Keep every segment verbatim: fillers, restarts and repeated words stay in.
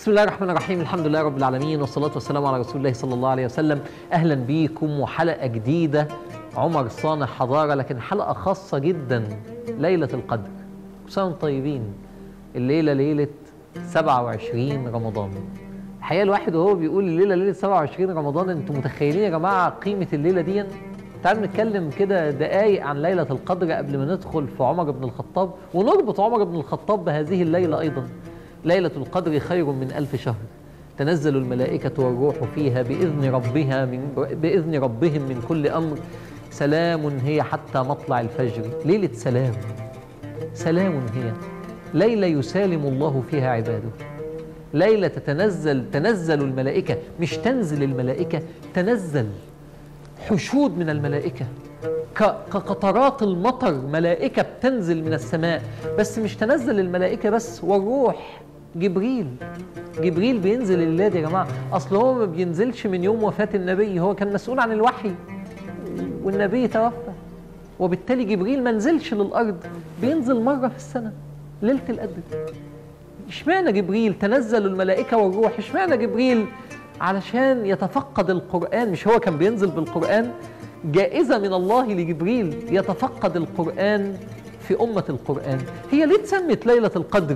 بسم الله الرحمن الرحيم. الحمد لله رب العالمين، والصلاة والسلام على رسول الله صلى الله عليه وسلم. أهلا بيكم وحلقة جديدة عمر صانع حضارة، لكن حلقة خاصة جدا، ليلة القدر. كل سنة وانتم طيبين. الليلة ليلة سبعة وعشرين رمضان. الحقيقة الواحد وهو بيقول الليلة ليلة سبعة وعشرين رمضان، انتم متخيلين يا جماعة قيمة الليلة دي؟ تعالوا نتكلم كده دقايق عن ليلة القدر قبل ما ندخل في عمر بن الخطاب، ونربط عمر بن الخطاب بهذه الليلة أيضا. ليلة القدر خير من ألف شهر، تنزل الملائكة والروح فيها بإذن ربها من بإذن ربهم من كل أمر، سلام هي حتى مطلع الفجر. ليلة سلام، سلام هي ليلة يسالم الله فيها عباده. ليلة تتنزل تنزل الملائكة، مش تنزل الملائكة، تنزل حشود من الملائكة كقطرات المطر، ملائكة بتنزل من السماء. بس مش تنزل الملائكة بس، والروح جبريل. جبريل بينزل الليلة دي يا جماعة. أصل هو ما بينزلش من يوم وفاة النبي، هو كان مسؤول عن الوحي والنبي توفى، وبالتالي جبريل ما نزلش للأرض، بينزل مرة في السنة ليلة القدر. اشمعنى جبريل تنزل الملائكة والروح؟ اشمعنى جبريل؟ علشان يتفقد القرآن. مش هو كان بينزل بالقرآن؟ جائزة من الله لجبريل يتفقد القرآن في أمة القرآن. هي ليه اتسمت ليلة القدر؟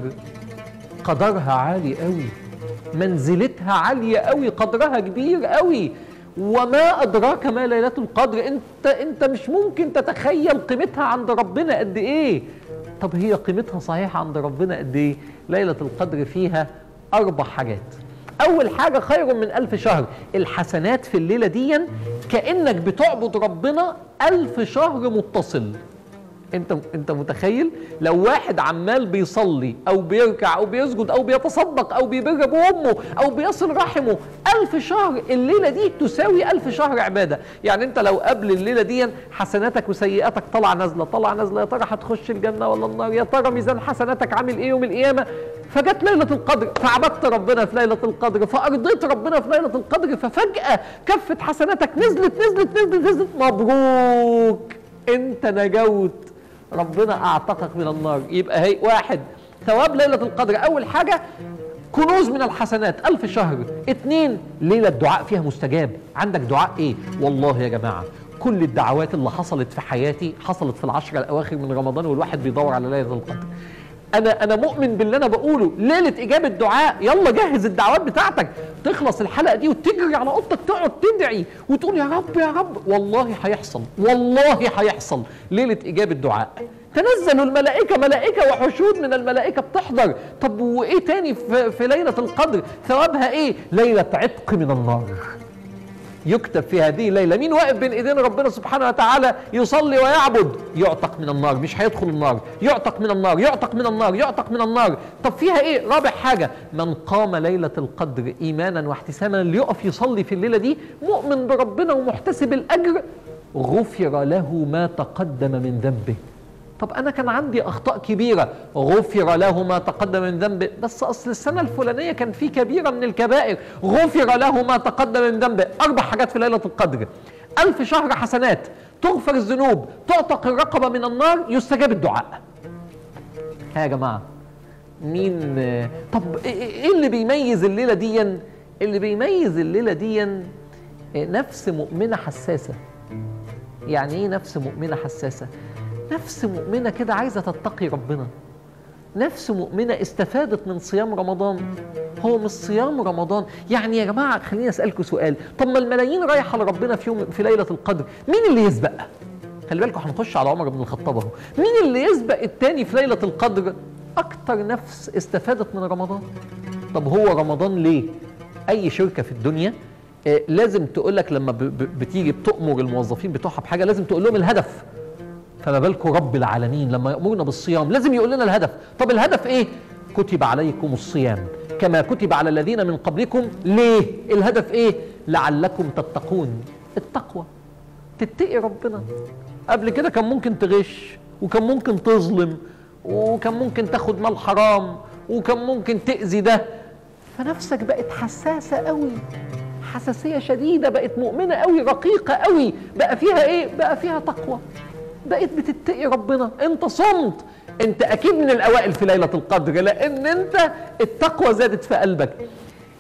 قدرها عالي قوي، منزلتها عالية قوي، قدرها كبير قوي. وما أدراك ما ليلة القدر؟ انت انت مش ممكن تتخيل قيمتها عند ربنا قد ايه. طب هي قيمتها صحيحة عند ربنا قد ايه؟ ليلة القدر فيها أربع حاجات. أول حاجة خير من ألف شهر. الحسنات في الليلة دي كأنك بتعبد ربنا ألف شهر متصل. أنت أنت متخيل؟ لو واحد عمال بيصلي أو بيركع أو بيسجد أو بيتصدق أو بيبر أبوه وأمه أو بيصل رحمه ألف شهر، الليلة دي تساوي ألف شهر عبادة. يعني أنت لو قبل الليلة دي حسناتك وسيئاتك طلع نازلة طلع نازلة، يا ترى هتخش الجنة ولا النار؟ يا ترى ميزان حسناتك عامل إيه يوم القيامة؟ فجت ليلة القدر فعبدت ربنا في ليلة القدر، فأرضيت ربنا في ليلة القدر، ففجأة كفة حسناتك نزلت نزلت نزلت نزلت. مبروك، أنت نجوت، ربنا أعتقك من النار. يبقى هي واحد ثواب ليلة القدر. أول حاجة كنوز من الحسنات ألف شهر. اتنين ليلة الدعاء فيها مستجاب. عندك دعاء إيه؟ والله يا جماعة كل الدعوات اللي حصلت في حياتي حصلت في العشرة الأواخر من رمضان، والواحد بيدور على ليلة القدر. أنا أنا مؤمن باللي أنا بقوله. ليلة إجابة دعاء، يلا جهز الدعوات بتاعتك. تخلص الحلقة دي وتجري على أوضتك تقعد تدعي وتقول يا رب يا رب. والله هيحصل، والله هيحصل. ليلة إجابة دعاء، تنزل الملائكة، ملائكة وحشود من الملائكة بتحضر. طب وإيه تاني في, في ليلة القدر؟ ثوابها إيه؟ ليلة عتق من النار. يكتب في هذه الليلة مين واقف بين ايدين ربنا سبحانه وتعالى يصلي ويعبد، يعتق من النار، مش هيدخل النار، يعتق من النار، يعتق من النار، يعتق من النار. طب فيها ايه؟ رابع حاجة، من قام ليلة القدر ايمانا واحتسابا، اللي يقف يصلي في الليلة دي مؤمن بربنا ومحتسب الاجر، غفر له ما تقدم من ذنبه. طب أنا كان عندي أخطاء كبيرة، غفر له ما تقدم من ذنبه، بس أصل السنة الفلانية كان في كبيرة من الكبائر، غفر له ما تقدم من ذنبه. أربع حاجات في ليلة القدر. ألف شهر حسنات، تغفر الذنوب، تعتق الرقبة من النار، يستجاب الدعاء. ها يا جماعة مين؟ طب إيه اللي بيميز الليلة دي؟ اللي بيميز الليلة دي نفس مؤمنة حساسة. يعني إيه نفس مؤمنة حساسة؟ نفس مؤمنة كده عايزة تتقي ربنا، نفس مؤمنة استفادت من صيام رمضان. هو مش صيام رمضان يعني يا جماعة، خليني أسألكم سؤال. طب ما الملايين رايحة لربنا في يوم في ليلة القدر، مين اللي يسبق؟ خلي بالكم هنخش على عمر بن الخطاب اهو. مين اللي يسبق التاني في ليلة القدر؟ أكتر نفس استفادت من رمضان. طب هو رمضان ليه؟ أي شركة في الدنيا آه لازم تقول لك لما بتيجي بتأمر الموظفين بتوعها بحاجة لازم تقول لهم الهدف. فما بالكم رب العالمين لما يأمرنا بالصيام لازم يقول لنا الهدف. طب الهدف ايه؟ كتب عليكم الصيام كما كتب على الذين من قبلكم. ليه؟ الهدف ايه؟ لعلكم تتقون. التقوى، تتقي ربنا. قبل كده كان ممكن تغش، وكان ممكن تظلم، وكان ممكن تاخد مال حرام، وكان ممكن تأذي ده. فنفسك بقت حساسة قوي، حساسية شديدة، بقت مؤمنة قوي، رقيقة قوي. بقى فيها ايه؟ بقى فيها تقوى، بقيت بتتقي ربنا. انت صمت، انت اكيد من الاوائل في ليلة القدر، لان انت التقوى زادت في قلبك.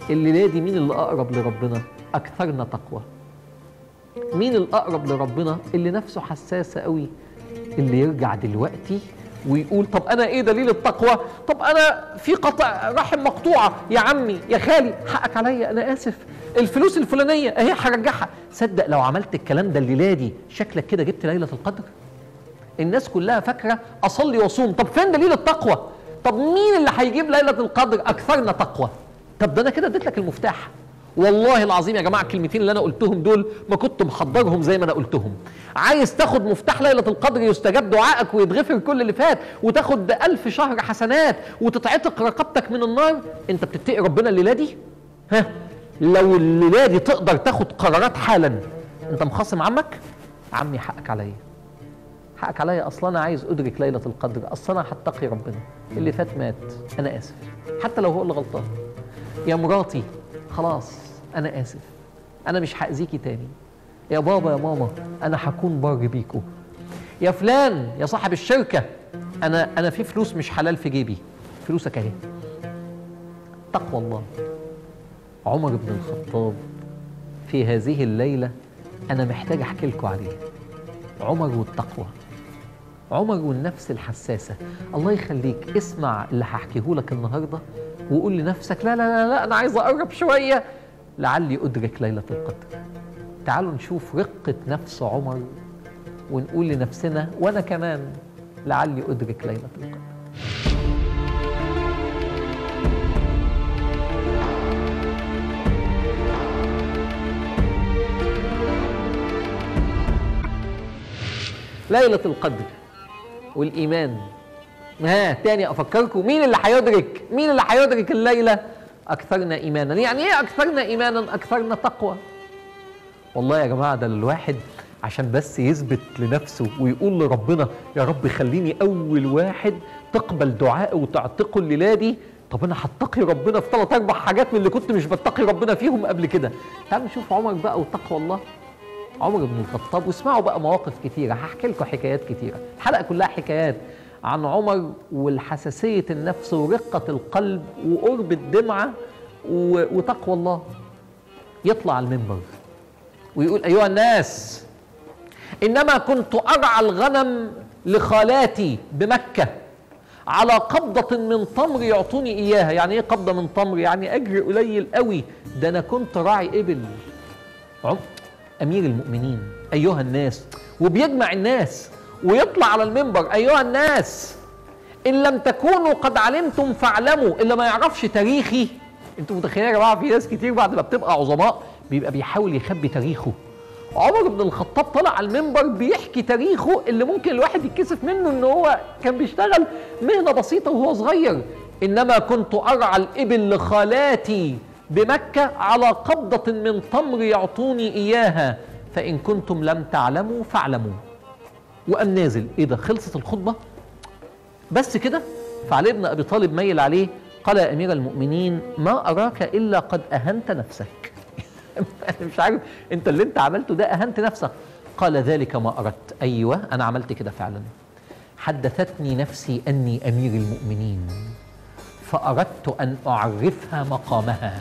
الليلة دي مين اللي أقرب لربنا؟ أكثرنا تقوى. مين الأقرب لربنا؟ اللي نفسه حساسة قوي، اللي يرجع دلوقتي ويقول طب أنا إيه دليل التقوى؟ طب أنا في قطع رحم مقطوعة يا عمي يا خالي، حقك عليا أنا آسف، الفلوس الفلانية أهي هرجعها. صدق لو عملت الكلام ده الليلة دي شكلك كده جبت ليلة القدر. الناس كلها فاكرة أصلي وأصوم، طب فين دليل التقوى؟ طب مين اللي هيجيب ليلة القدر؟ أكثرنا تقوى. طب ده أنا كده اديت لك المفتاح. والله العظيم يا جماعة الكلمتين اللي أنا قلتهم دول ما كنت محضرهم زي ما أنا قلتهم. عايز تاخد مفتاح ليلة القدر يستجاب دعائك ويتغفر كل اللي فات وتاخد ألف شهر حسنات وتتعتق رقبتك من النار، أنت بتتقي ربنا الليلة دي؟ ها؟ لو الليلة دي تقدر تاخد قرارات حالا، أنت مخاصم عمك؟ عمي حقك عليا. حقك عليا، أصلا أنا عايز أدرك ليلة القدر، أصلا أنا هتقي ربنا، اللي فات مات، أنا آسف، حتى لو هو اللي غلطان. يا مراتي خلاص أنا آسف، أنا مش هأذيكي تاني. يا بابا يا ماما أنا هكون بار بيكو. يا فلان يا صاحب الشركة، أنا أنا في فلوس مش حلال في جيبي، فلوسك أهي. تقوى الله. عمر بن الخطاب في هذه الليلة أنا محتاج أحكي لكم عليه. عمر والتقوى، عمر والنفس الحساسة. الله يخليك اسمع اللي هحكيه لك النهاردة وقول لنفسك لا لا لا لا أنا عايز أقرب شوية لعلي أدرك ليلة القدر. تعالوا نشوف رقة نفس عمر ونقول لنفسنا وأنا كمان لعلي أدرك ليلة القدر. ليلة القدر والإيمان. ها تاني أفكركم مين اللي هيدرك؟ مين اللي هيدرك الليلة؟ أكثرنا إيمانا. يعني إيه أكثرنا إيمانا؟ أكثرنا تقوى. والله يا جماعة ده الواحد عشان بس يثبت لنفسه ويقول لربنا يا رب خليني أول واحد تقبل دعائي وتعتقه الليلة دي. طب أنا هتقي ربنا في ثلاث أربع حاجات من اللي كنت مش بتقي ربنا فيهم قبل كده. تعالوا نشوف عمر بقى وتقوى الله. عمر بن الخطاب، واسمعوا بقى مواقف كتيرة، هحكي لكم حكايات كتيرة، الحلقة كلها حكايات عن عمر والحساسية النفس ورقة القلب وقرب الدمعة وتقوى الله. يطلع على المنبر ويقول أيها الناس إنما كنت أرعى الغنم لخالاتي بمكة على قبضة من تمر يعطوني إياها. يعني إيه قبضة من تمر؟ يعني أجر قليل قوي، ده أنا كنت راعي إبل. أمير المؤمنين أيها الناس، وبيجمع الناس ويطلع على المنبر أيها الناس إن لم تكونوا قد علمتم فاعلموا. اللي ما يعرفش تاريخي، انتوا متخيلين يا جماعة في ناس كتير بعد ما بتبقى عظماء بيبقى بيحاول يخبي تاريخه. عمر بن الخطاب طلع على المنبر بيحكي تاريخه اللي ممكن الواحد يتكسف منه ان هو كان بيشتغل مهنة بسيطة وهو صغير. إنما كنت أرعى الإبل لخالاتي بمكة على قبضة من تمر يعطوني إياها فإن كنتم لم تعلموا فاعلموا. وقام نازل. إيه ده؟ خلصت الخطبة؟ بس كده؟ فعلي بن أبي طالب ميل عليه قال يا أمير المؤمنين ما أراك إلا قد أهنت نفسك. أنا مش عارف أنت اللي أنت عملته ده أهنت نفسك. قال ذلك ما أردت. أيوة أنا عملت كده فعلا. حدثتني نفسي أني أمير المؤمنين فأردت أن أعرفها مقامها.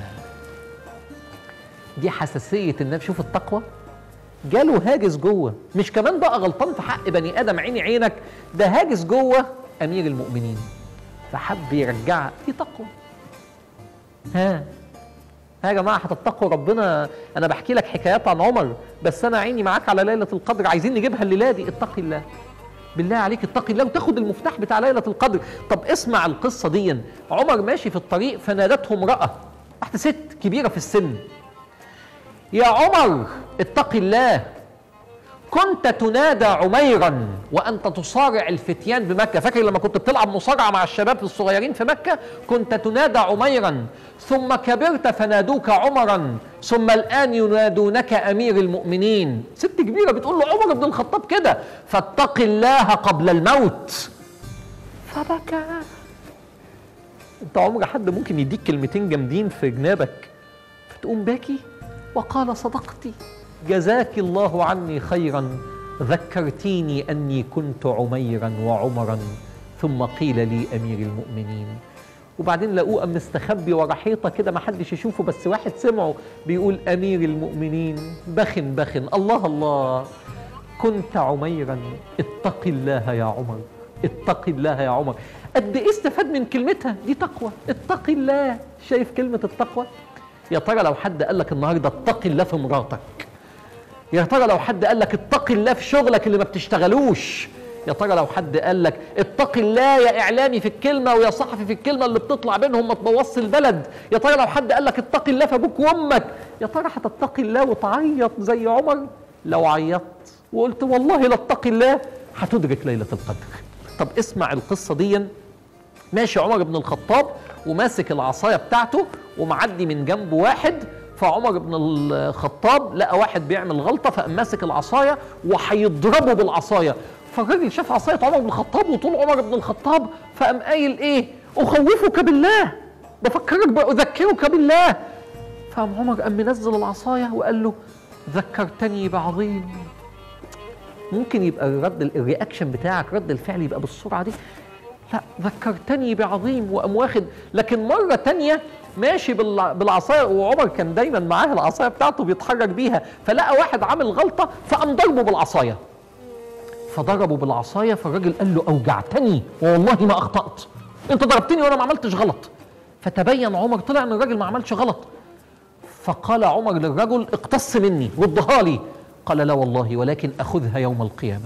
دي حساسية النفس. شوف التقوى جاله هاجس جوه، مش كمان بقى غلطان في حق بني آدم عيني عينك، ده هاجس جوه أمير المؤمنين فحب يرجعها. دي تقوى. ها ها يا جماعة هتتقوا ربنا. أنا بحكي لك حكايات عن عمر بس أنا عيني معاك على ليلة القدر، عايزين نجيبها الليلة دي. اتقي الله بالله عليك، اتقي الله وتاخد المفتاح بتاع ليلة القدر. طب اسمع القصة دي. عمر ماشي في الطريق فنادته امرأة، واحدة ست كبيرة في السن، يا عمر اتقي الله كنت تنادى عميرا وأنت تصارع الفتيان بمكة. فاكر لما كنت بتلعب مصارعة مع الشباب الصغيرين في مكة؟ كنت تنادى عميرا ثم كبرت فنادوك عمرا ثم الآن ينادونك أمير المؤمنين. ست كبيرة بتقول له عمر بن الخطاب كده، فاتق الله قبل الموت. فبكى. انت عمر حد ممكن يديك كلمتين جامدين في جنابك فتقوم باكي؟ وقال صدقتي جزاك الله عني خيرا ذكرتيني أني كنت عميرا وعمرا ثم قيل لي أمير المؤمنين. وبعدين لقوه قام مستخبي ورا حيطه كده ما حدش يشوفه، بس واحد سمعه بيقول امير المؤمنين بخن بخن الله الله كنت عميرا اتق الله يا عمر اتق الله يا عمر. قد ايه استفاد من كلمتها دي؟ تقوى، اتق الله. شايف كلمه التقوى؟ يا ترى لو حد قال لك النهارده اتق الله في مراتك، يا ترى لو حد قال لك اتق الله في شغلك اللي ما بتشتغلوش، يا ترى لو حد قال لك اتق الله يا اعلامي في الكلمه ويا صحفي في الكلمه اللي بتطلع بينهم ما تبوظش البلد، يا ترى لو حد قال لك اتق الله في ابوك وامك، يا ترى هتتقي الله وتعيط زي عمر؟ لو عيطت وقلت والله لا اتقي الله هتدرك ليله القدر. طب اسمع القصه دي. ماشي عمر بن الخطاب وماسك العصايه بتاعته ومعدي من جنبه واحد، فعمر بن الخطاب لقى واحد بيعمل غلطه فقام ماسك العصايه وهيضربه بالعصايه، فالراجل شاف عصايه عمر بن الخطاب وطول عمر بن الخطاب فقام قايل ايه؟ اخوفك بالله، بفكرك باذكرك بالله. فقام عمر قام منزل العصايه وقال له ذكرتني بعظيم. ممكن يبقى الرد الرياكشن بتاعك رد الفعل يبقى بالسرعه دي؟ لا، ذكرتني بعظيم وقام واخد. لكن مره تانيه ماشي بالعصايه وعمر كان دايما معاه العصايه بتاعته بيتحرك بيها، فلقى واحد عامل غلطه فقام ضربه بالعصايه، فضربه بالعصايه فالراجل قال له اوجعتني والله ما اخطات، انت ضربتني وانا ما عملتش غلط. فتبين عمر طلع ان الراجل ما عملش غلط، فقال عمر للرجل اقتص مني ردها لي، قال لا والله ولكن اخذها يوم القيامه.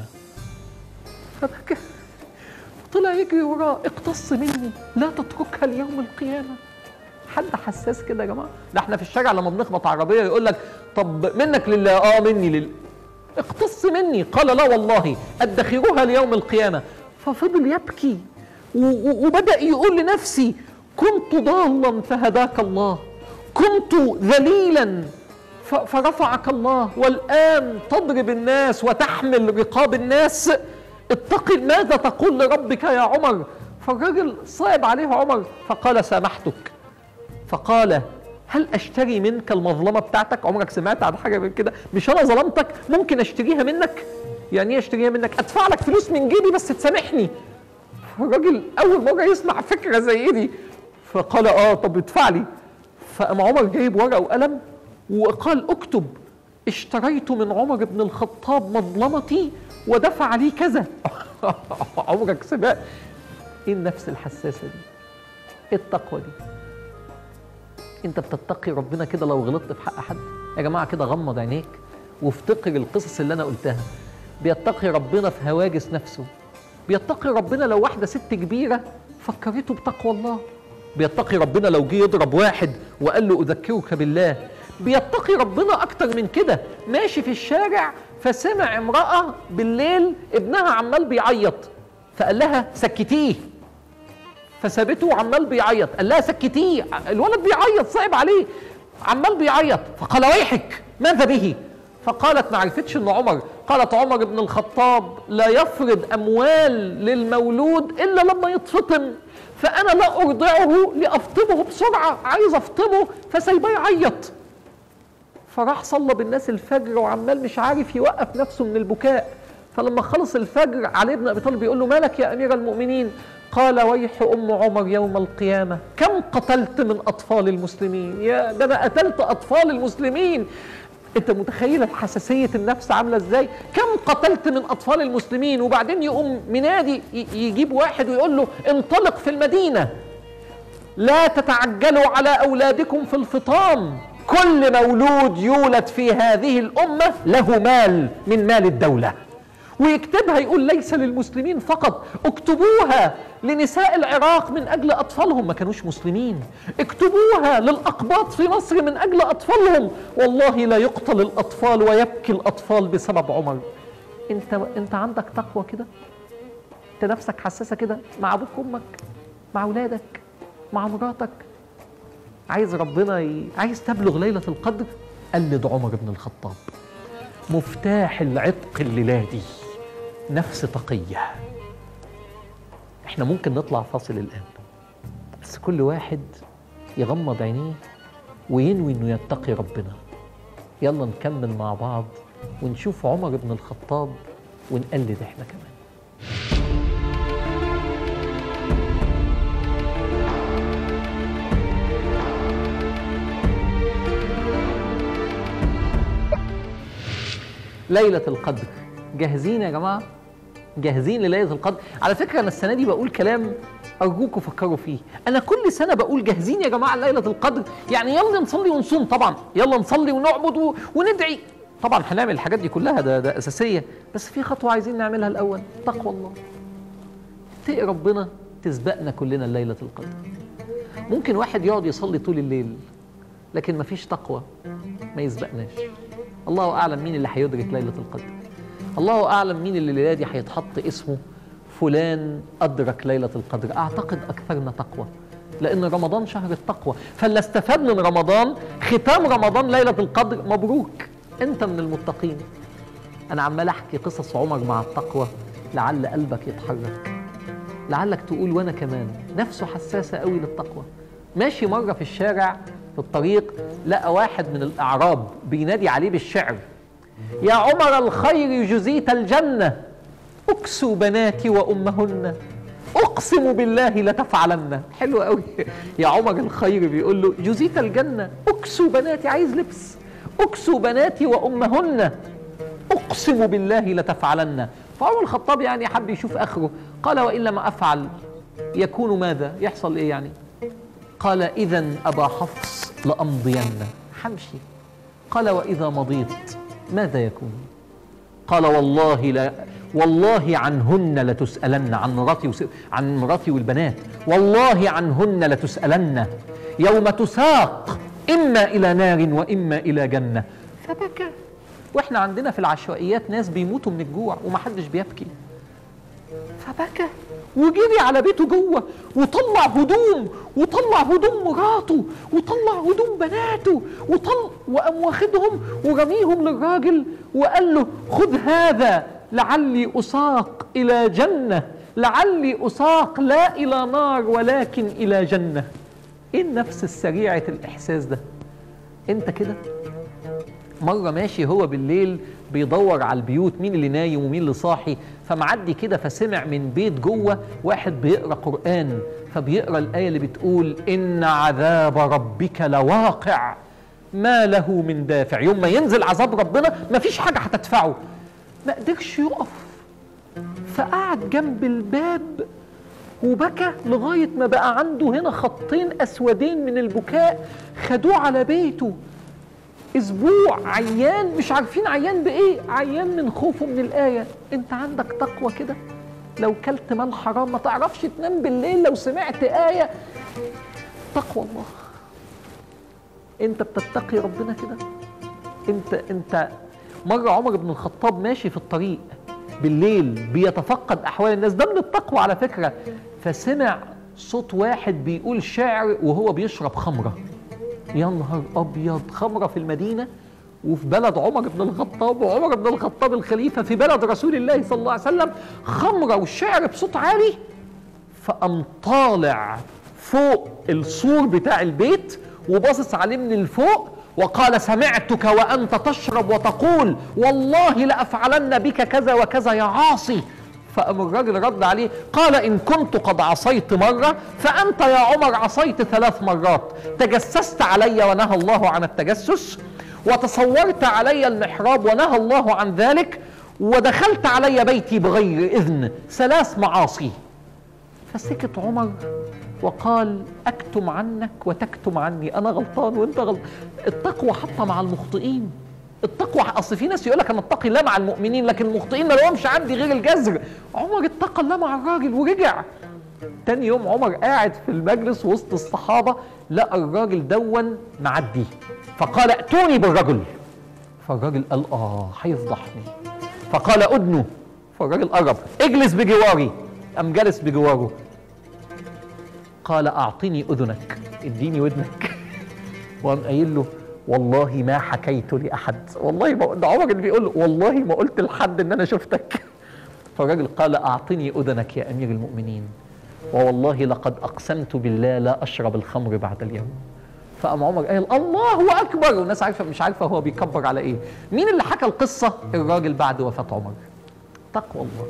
فبكى طلع يجري وراه اقتص مني لا تتركها ليوم القيامه. حد حساس كده يا جماعه؟ ده احنا في الشارع لما بنخبط عربيه يقول لك طب منك لله، اه مني لله، اقتص مني. قال لا والله ادخرها ليوم القيامه. ففضل يبكي وبدأ يقول لنفسي كنت ضالا فهداك الله، كنت ذليلا فرفعك الله، والآن تضرب الناس وتحمل رقاب الناس، اتق ماذا تقول لربك يا عمر؟ فالراجل صعب عليه عمر فقال سامحتك. فقال هل اشتري منك المظلمه بتاعتك؟ عمرك سمعت عن حاجه من كده؟ مش انا ظلمتك ممكن اشتريها منك؟ يعني ايه اشتريها منك؟ ادفع لك فلوس من جيبي بس تسامحني. فالراجل اول مره يسمع فكره زي دي فقال اه طب ادفع لي. فقام عمر جايب ورقه وقلم وقال اكتب اشتريت من عمر بن الخطاب مظلمتي ودفع لي كذا. عمرك سمعت ايه النفس الحساسه دي؟ ايه التقوى دي؟ انت بتتقي ربنا كده لو غلطت في حق حد؟ يا جماعه كده غمض عينيك وافتكر القصص اللي انا قلتها. بيتقي ربنا في هواجس نفسه، بيتقي ربنا لو واحده ست كبيره فكرته بتقوى الله، بيتقي ربنا لو جه يضرب واحد وقال له اذكرك بالله، بيتقي ربنا اكتر من كده. ماشي في الشارع فسمع امراه بالليل ابنها عمال بيعيط فقال لها سكتيه، فسابته وعمال بيعيط، قال لها سكتيه، الولد بيعيط صعب عليه عمال بيعيط، فقال ويحك ماذا به؟ فقالت ما عرفتش ان عمر، قالت عمر بن الخطاب لا يفرض اموال للمولود الا لما يتفطم، فانا لا ارضعه لافطمه بسرعه، عايز افطمه فسايباه يعيط. فراح صلى بالناس الفجر وعمال مش عارف يوقف نفسه من البكاء، فلما خلص الفجر علي بن ابي طالب بيقول له مالك يا امير المؤمنين؟ قال ويح ام عمر يوم القيامه كم قتلت من اطفال المسلمين؟ يا ده انا قتلت اطفال المسلمين. انت متخيل الحساسيه النفس عامله ازاي؟ كم قتلت من اطفال المسلمين؟ وبعدين يقوم منادي يجيب واحد ويقول له انطلق في المدينه لا تتعجلوا على اولادكم في الفطام، كل مولود يولد في هذه الامه له مال من مال الدوله. ويكتبها يقول ليس للمسلمين فقط، اكتبوها لنساء العراق من اجل اطفالهم، ما كانوش مسلمين، اكتبوها للاقباط في مصر من اجل اطفالهم، والله لا يقتل الاطفال ويبكي الاطفال بسبب عمر. انت انت عندك تقوى كده؟ انت نفسك حساسه كده مع ابوك وامك، مع اولادك، مع مراتك؟ عايز ربنا ي... عايز تبلغ ليله القدر؟ قلد عمر بن الخطاب. مفتاح العتق الليلادي نفس تقية. احنا ممكن نطلع فاصل الآن، بس كل واحد يغمض عينيه وينوي انه يتقي ربنا. يلا نكمل مع بعض ونشوف عمر بن الخطاب ونقلد احنا كمان. ليلة القدر. جاهزين يا جماعة؟ جاهزين لليلة القدر؟ على فكرة أنا السنة دي بقول كلام أرجوكم فكروا فيه. أنا كل سنة بقول جاهزين يا جماعة ليلة القدر، يعني يلا نصلي ونصوم طبعا، يلا نصلي ونعبد وندعي طبعا، هنعمل الحاجات دي كلها، ده ده أساسية، بس في خطوة عايزين نعملها الأول، تقوى الله. اتقي ربنا تسبقنا كلنا ليلة القدر. ممكن واحد يقعد يصلي طول الليل لكن مفيش تقوى ما يسبقناش. الله أعلم مين اللي هيدرك ليلة القدر، الله أعلم مين اللي الليلة دي هيتحط اسمه فلان أدرك ليلة القدر. أعتقد أكثرنا تقوى، لأن رمضان شهر التقوى، فاللي استفاد من رمضان ختام رمضان ليلة القدر مبروك، أنت من المتقين. أنا عمال أحكي قصص عمر مع التقوى لعل قلبك يتحرك، لعلك تقول وأنا كمان. نفسه حساسة قوي للتقوى. ماشي مرة في الشارع في الطريق لقى واحد من الأعراب بينادي عليه بالشعر: يا عمر الخير جزيت الجنة، أكسوا بناتي وأمهن، أقسم بالله لتفعلن. حلو قوي. يا عمر الخير بيقول له جزيت الجنة، أكسوا بناتي، عايز لبس، أكسوا بناتي وأمهن، أقسم بالله لتفعلن. فعمر الخطاب يعني حب يشوف آخره، قال وإن لم أفعل يكون ماذا؟ يحصل إيه يعني؟ قال إذن أبا حفص لأمضين، حمشي. قال وإذا مضيت ماذا يكون؟ قال والله لا، والله عنهن لتسألن، عن مراتي وس... عن مراتي والبنات، والله عنهن لتسألن يوم تساق إما إلى نار وإما إلى جنة. فبكى. وإحنا عندنا في العشوائيات ناس بيموتوا من الجوع ومحدش بيبكي. فبكى وجري على بيته جوه وطلع هدوم، وطلع هدوم مراته، وطلع هدوم بناته، وطل وقام واخدهم ورميهم للراجل وقال له خذ هذا لعلي أساق إلى جنة، لعلي أساق لا إلى نار ولكن إلى جنة. إيه النفس السريعة الإحساس ده؟ أنت كده؟ مرة ماشي هو بالليل بيدور على البيوت، مين اللي نايم ومين اللي صاحي، فمعدي كده فسمع من بيت جوه واحد بيقرأ قرآن، فبيقرأ الآية اللي بتقول إن عذاب ربك لواقع ما له من دافع. يوم ما ينزل عذاب ربنا مفيش حاجة هتدفعه. ما قدرش يقف، فقعد جنب الباب وبكى لغاية ما بقى عنده هنا خطين أسودين من البكاء، خدوه على بيته اسبوع عيان، مش عارفين عيان بايه، عيان من خوفه من الايه. انت عندك تقوى كده؟ لو كلت مال حرام ما تعرفش تنام بالليل لو سمعت ايه. تقوى الله. انت بتتقي ربنا كده؟ انت انت مره عمر بن الخطاب ماشي في الطريق بالليل بيتفقد احوال الناس، ده من التقوى على فكره، فسمع صوت واحد بيقول شعر وهو بيشرب خمره. يا نهار ابيض، خمره في المدينه وفي بلد عمر بن الخطاب، وعمر بن الخطاب الخليفه في بلد رسول الله صلى الله عليه وسلم، خمره والشعر بصوت عالي. فقام طالع فوق السور بتاع البيت وباصص عليه من الفوق وقال سمعتك وانت تشرب وتقول والله لافعلن بك كذا وكذا يا عاصي. فقام الراجل رد عليه قال إن كنت قد عصيت مرة فأنت يا عمر عصيت ثلاث مرات، تجسست علي ونهى الله عن التجسس، وتصورت علي المحراب ونهى الله عن ذلك، ودخلت علي بيتي بغير إذن، ثلاث معاصي. فسكت عمر وقال أكتم عنك وتكتم عني، أنا غلطان وأنت غلطان. التقوى حتى مع المخطئين. التقوى اصل في ناس يقول لك انا اتقي الله مع المؤمنين لكن المخطئين ما لهمش عندي غير الجزر. عمر اتقى الله مع الراجل ورجع. تاني يوم عمر قاعد في المجلس وسط الصحابه لقى الراجل دون معدي، فقال ائتوني بالرجل. فالراجل قال اه هيفضحني، فقال ادنه. فالراجل قرب، اجلس بجواري. قام جلس بجواره. قال اعطني اذنك، اديني ودنك. وقام قايل له والله ما حكيت لأحد، والله ما، ده عمر اللي بيقول له والله ما قلت لحد ان انا شفتك. فالراجل قال اعطني اذنك يا امير المؤمنين، ووالله لقد اقسمت بالله لا اشرب الخمر بعد اليوم. فقام عمر قال الله اكبر، والناس عارفه مش عارفه هو بيكبر على ايه. مين اللي حكى القصه؟ الراجل بعد وفاه عمر. تقوى الله.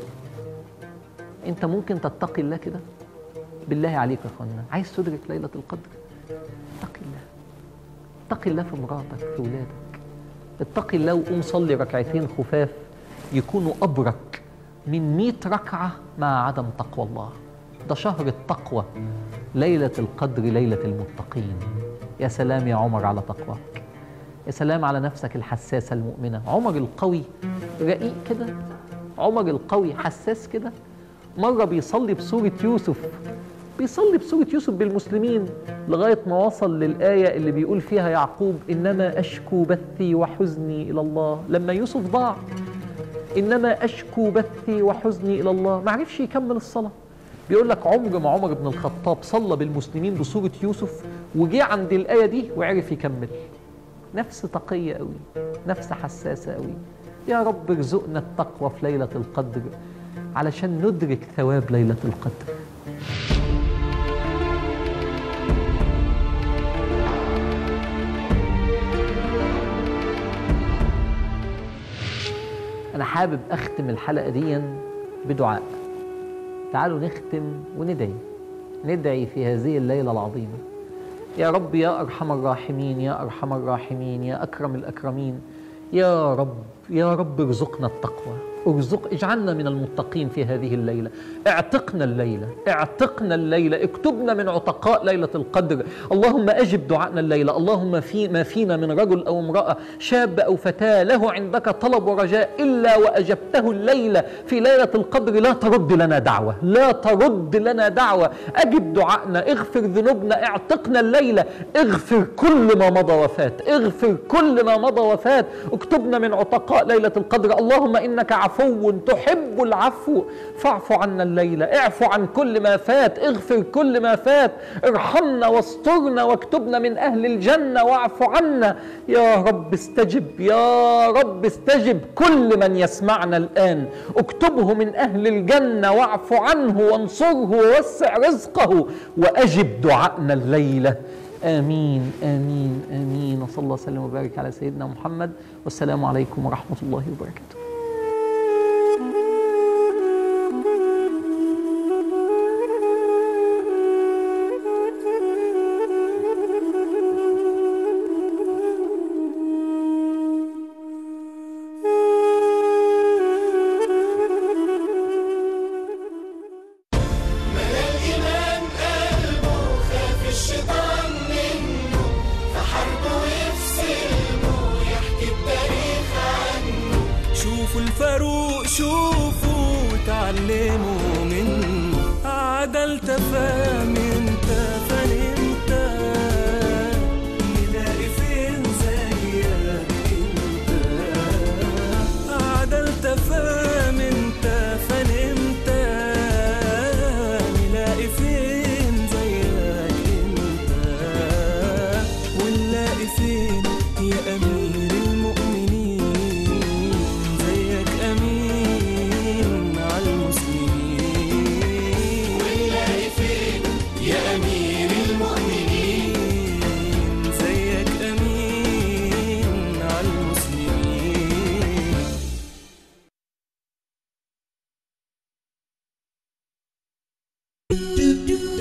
انت ممكن تتقي الله كده؟ بالله عليك يا اخوانا، عايز تدرك ليله القدر؟ اتقي الله. اتقي الله في مراتك، في ولادك، اتقي الله وقوم صلي ركعتين خفاف يكونوا أبرك من مئة ركعة مع عدم تقوى الله. ده شهر التقوى، ليلة القدر ليلة المتقين. يا سلام يا عمر على تقواك، يا سلام على نفسك الحساسة المؤمنة. عمر القوي رقيق كده، عمر القوي حساس كده. مرة بيصلي بسورة يوسف، بيصلي بسورة يوسف بالمسلمين لغاية ما وصل للآية اللي بيقول فيها يعقوب إنما أشكو بثي وحزني إلى الله. لما يوسف ضاع إنما أشكو بثي وحزني إلى الله، ما عرفش يكمل الصلاة. بيقول لك عمر ما عمر بن الخطاب صلى بالمسلمين بسورة يوسف وجي عند الآية دي وعرف يكمل. نفس تقية قوي، نفس حساسة قوي. يا رب ارزقنا التقوى في ليلة القدر علشان ندرك ثواب ليلة القدر. أنا حابب أختم الحلقة دي بدعاء. تعالوا نختم وندعي، ندعي في هذه الليلة العظيمة. يا رب يا أرحم الراحمين، يا أرحم الراحمين، يا أكرم الأكرمين، يا رب يا رب ارزقنا التقوى، ارزق اجعلنا من المتقين في هذه الليلة. اعتقنا الليلة، اعتقنا الليلة، اكتبنا من عتقاء ليلة القدر. اللهم أجب دعائنا الليلة. اللهم في ما فينا من رجل أو امرأة، شاب أو فتاة له عندك طلب ورجاء إلا وأجبته الليلة في ليلة القدر، لا ترد لنا دعوة، لا ترد لنا دعوة. أجب دعائنا، اغفر ذنوبنا، اعتقنا الليلة، اغفر كل ما مضى وفات، اغفر كل ما مضى وفات، اكتبنا من عتقاء ليلة القدر. اللهم إنك عفو تحب العفو فاعف عنا الليلة، اعفو عن كل ما فات، اغفر كل ما فات، ارحمنا واسترنا واكتبنا من أهل الجنة واعف عنا. يا رب استجب، يا رب استجب كل من يسمعنا الآن، اكتبه من أهل الجنة واعف عنه وانصره ووسع رزقه وأجب دعائنا الليلة. آمين آمين آمين. وصلى الله وسلم وبارك على سيدنا محمد، والسلام عليكم ورحمة الله وبركاته. do do